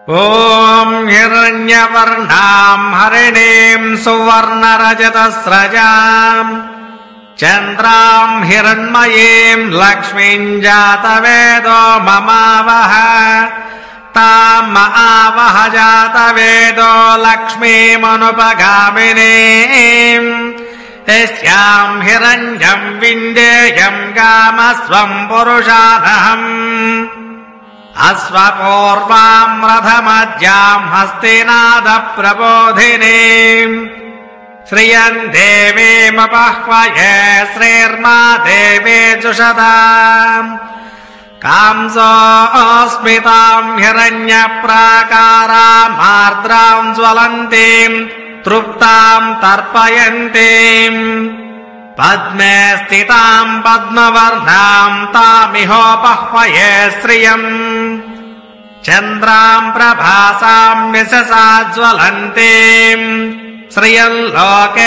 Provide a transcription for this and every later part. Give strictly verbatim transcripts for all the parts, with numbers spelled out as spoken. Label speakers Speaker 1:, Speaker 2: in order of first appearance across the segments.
Speaker 1: ॐ हिरण्यवर्णाम् हरिणीम् सुवर्णरजतस्रजाम् चन्द्राम् हिरण्मयीम् लक्ष्मीम् जातवेदो ममावह ताम् आवह जातवेदो लक्ष्मीमनुपगामिनीम् यस्याम् हिरण्यम् विन्देयम् कामस्वम् पुरुषानहम् अस्वपूर्वाम् रथमज्याम् हस्तिनादप्रबोधिनीम् श्रियम् देवीमपह्वये श्रीर्मा देवी जुषदाम् कांसोऽस्मिताम् हिरण्यप्राकारामार्द्राम् ज्वलन्तीम् तृप्ताम् तर्पयन्तीम् पद्मे स्थिताम् पद्मवर्णाम् तामिहोपह्वये श्रियम् चन्द्राम् प्रभासाम् यशसा ज्वलन्तीम् श्रियम् लोके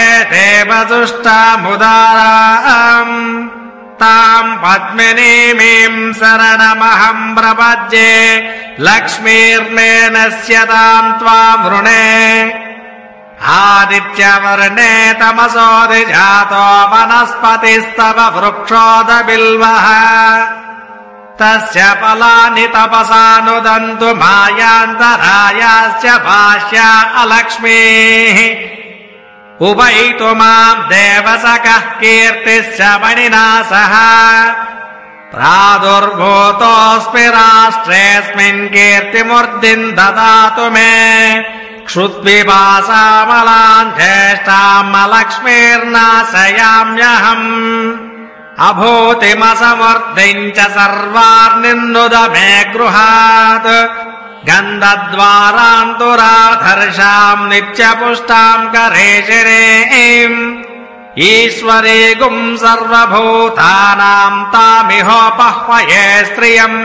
Speaker 1: देवदुष्टामुदाराम् ताम् पद्मिनीमीम् शरणमहम् प्रपद्ये लक्ष्मीर्मे नश्यताम् त्वाम् वृणे आदित्यवर्णे तमसोऽधिजातो वनस्पतिस्तव वृक्षोदबिल्वः तस्य फलानि तपसानुदन्तु मायान्तरायाश्च भाष्या अलक्ष्मीः उपैतु माम् देवसखः कीर्तिश्च मणिना सह प्रादुर्भूतोऽस्मि राष्ट्रेऽस्मिन् कीर्तिमूर्तिम् ददातु मे क्षुत्पिपासामलाम् ज्येष्ठाम् अलक्ष्मीर्नाशयाम्यहम् अभूतिमसमर्थिम् च सर्वार्निन्नुद मे गृहात् गन्धद्वारान्तुराधर्षाम् नित्यपुष्टाम् करेशिनीम् ईश्वरीगुम् सर्वभूतानाम् तामिहोपह्वये श्रियम्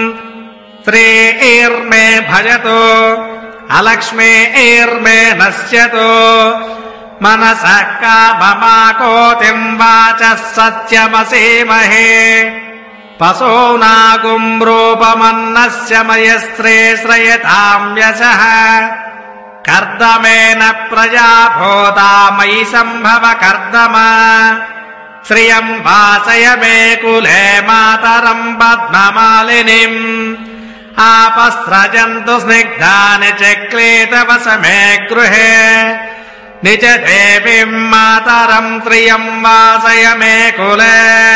Speaker 1: श्रीर्मे भजतु अलक्ष्मीर्मे नश्यतु मनसः काममाकोतिम् वाचः सत्यमसीमहे पशूनागुम् रूपमन्नस्य मयस्त्रे श्रयताम् यशः कर्दमेन प्रजा भूता मयि सम्भव कर्दम श्रियम् वासय मे कुले मातरम् पद्ममालिनीम् आपस्रजन्तु स्निग्धानि चक्लेतवस मे गृहे निज देवीम् मातरम् श्रियम् वासय मे कुले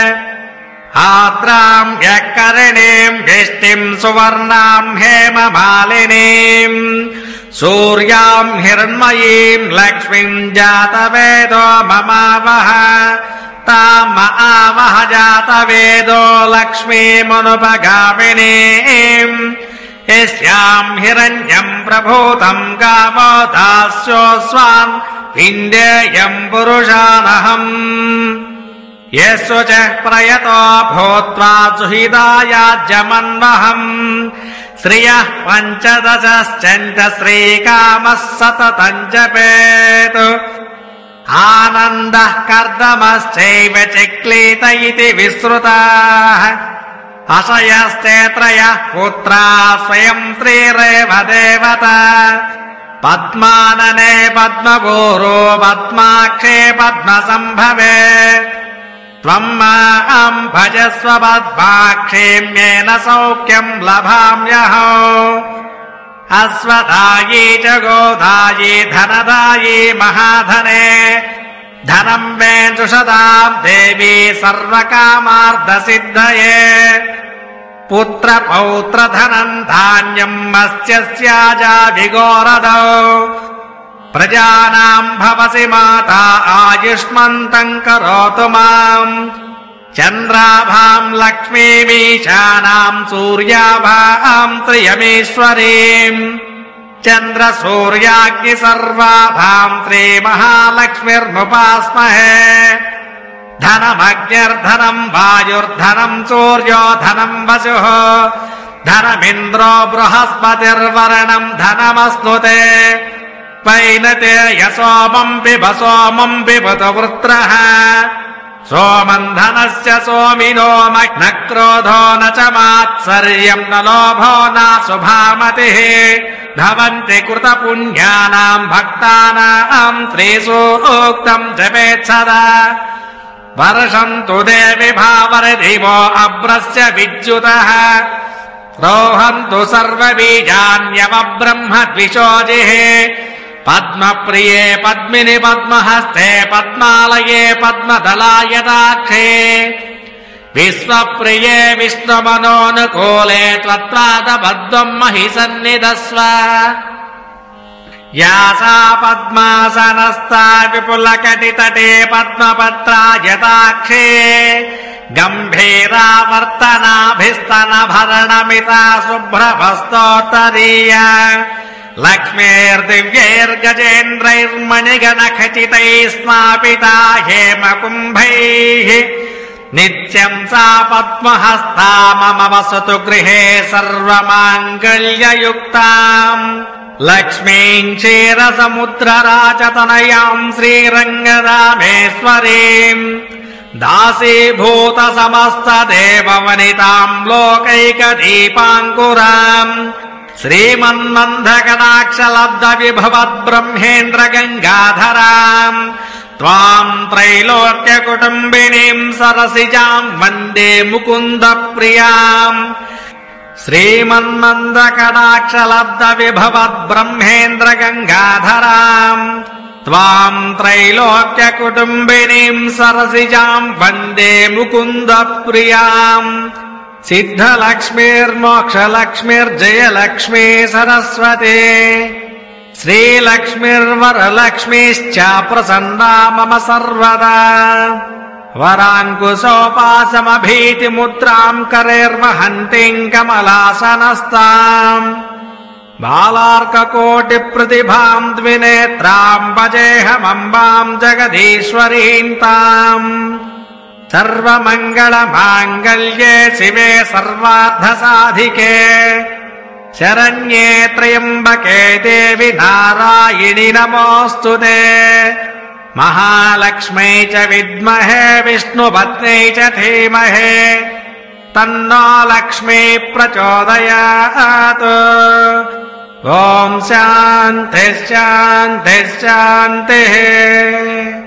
Speaker 1: आद्राम् यकरणीम् यष्टिम् सुवर्णाम् हेममालिनीम् सूर्याम् हिरण्मयीम् लक्ष्मीम् जातवेदो ममावह ताम् आवह जातवेदो लक्ष्मीमनुपगामिनीम् यस्याम् हिरण्यम् प्रभूतम् गावो दास्योऽस्वान् विन्देयम् पुरुषानहम् यस्व च प्रयतो भूत्वा सुहृदायाज्यमन्वहम् श्रियः पञ्चदशश्चन्त श्रीकामः सततम् जपेत् आनन्दः कर्दमश्चैव चिक्लीत इति विश्रुताः अशयस्ते त्रयः पुत्राः स्वयम् श्रीरेव देवता पद्मानने पद्मपूरो पद्माक्षे पद्मसम्भवे त्वम् माम् भजस्व पद्माक्षीम्येन सौख्यम् लभाम्यहम् अश्वदायी च गोदायी धनदायी महाधने धनम् मे जुषदाम् देवी सर्वकामार्थसिद्धये पुत्रपौत्रधनम् धान्यम् मत्स्यस्याजा विगोरदौ प्रजानाम् भवसि माता आयुष्मन्तम् करोतु माम् चन्द्राभाम् लक्ष्मीमीशानाम् सूर्याभाम् त्रियमीश्वरीम् चन्द्रसूर्याग्नि सर्वाभाम् श्रीमहालक्ष्मीर्मुपास्महे धनमग्निर्धनम् वायुर्धनम् सूर्यो धनम् वसुः धनमिन्द्रो बृहस्पतिर्वरणम् धनमश्नुते वैनते यशोमम् पिब सोमम् पिबतु वृत्रः सोमम् धनस्य सोमिनो न क्रोधो न च मात्सर्यम् न लोभो न शुभामतिः भवन्ति कृतपुण्यानाम् भक्तानाम् त्रिसूक्तम् जपेत् सदा वर्षन्तु देवि भावरदिवो अभ्रस्य विद्युतः रोहन्तु सर्वबीजान्यवब्रह्म द्विषोजिः पद्मप्रिये पद्मिनि पद्महस्ते पद्मालये पद्मदलायताक्षे विश्वप्रिये विष्णुमनोनुकूले त्वत्पादपद्मम् महि सन्निधस्व या सा पद्मासनस्था विपुलकटितटे पद्मपत्रायताक्षे गम्भीरावर्तनाभिस्तनभरणमिता शुभ्रभस्तोत्तरीया लक्ष्मीर्दिव्यैर्गजेन्द्रैर्मणिगणखचितैः स्नापिता हेमकुम्भैः नित्यम् सा पद्महस्ता मम वसतु गृहे सर्वमाङ्गल्ययुक्ताम् लक्ष्मीम् क्षीरसमुद्रराजतनयाम् श्रीरङ्गरामेश्वरीम् दासीभूत समस्त देववनिताम् लोकैकदीपाङ्कुराम् श्रीमन्मन्धकटाक्षलब्ध विभवद्ब्रह्मेन्द्र गङ्गाधराम् त्वाम् त्रैलोक्यकुटुम्बिनीम् सरसिजाम् वन्दे मुकुन्द प्रियाम् श्रीमन्मन्दकटाक्षलब्ध विभवद्ब्रह्मेन्द्र गङ्गाधराम् त्वाम् त्रैलोक्यकुटुम्बिनीम् सरसिजाम् वन्दे मुकुन्द प्रियाम् सिद्धलक्ष्मीर्मोक्षलक्ष्मीर्जयलक्ष्मी सरस्वती श्रीलक्ष्मीर्वरलक्ष्मीश्च प्रसन्ना मम सर्वदा वराङ्कुशोपासमभीतिमुद्राम् करेर्वहन्तीम् कमलासनस्ताम् बालार्ककोटिप्रतिभाम् द्विनेत्राम् भजेऽहमम्बाम् जगदीश्वरीम् ताम् सर्वमङ्गलमाङ्गल्ये शिवे सर्वार्थसाधिके शरण्ये त्र्यम्बके देवि नारायणि नमोऽस्तुते महालक्ष्मै च विद्महे विष्णुपत्न्यै च धीमहि तन्नो लक्ष्मी प्रचोदयात् ॐ शान्तिः शान्तिः शान्तिः।